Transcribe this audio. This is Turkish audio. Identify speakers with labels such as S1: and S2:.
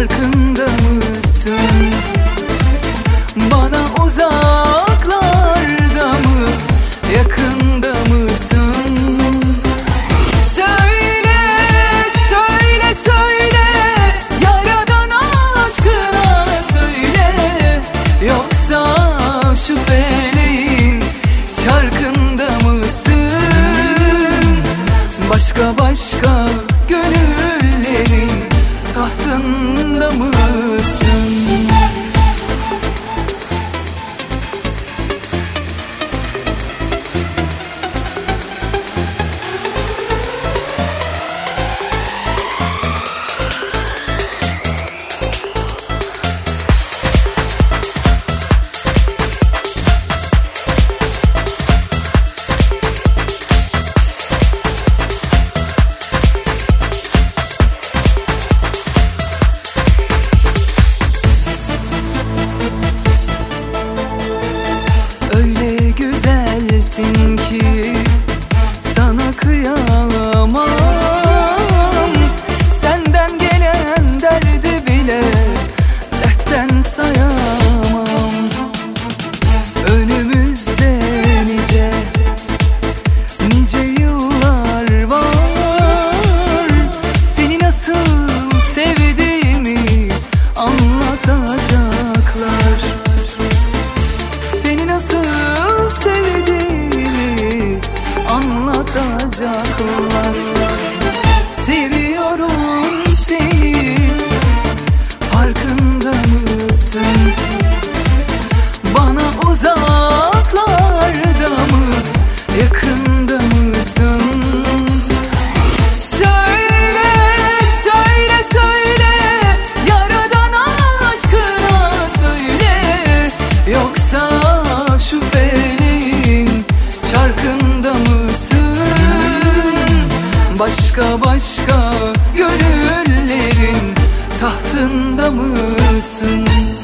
S1: farkında mısın? Bana uzaklarda mı, yakında mısın? Söyle, söyle, söyle, yaradan aşkına söyle. Yoksa şu feleğin çarkında mısın? Başka başka gönüllerin tahtında mısın? Öyle güzelsin ki sana kıyamam. Senden gelen derdi bile dertten sayamam. Önümüzde nice yıllar var. Seni nasıl sevdiğimi anlatacaklar. Seni nasıl sevdiğimi anlatacaklar. Seviyorum seni, farkında mısın? Bana uzaklarda mı, yakında mısın? Söyle, söyle, söyle, yaradan aşkına söyle. Yoksa şu feleğin çarkında mısın? Başka başka gönüllerin tahtında mısın?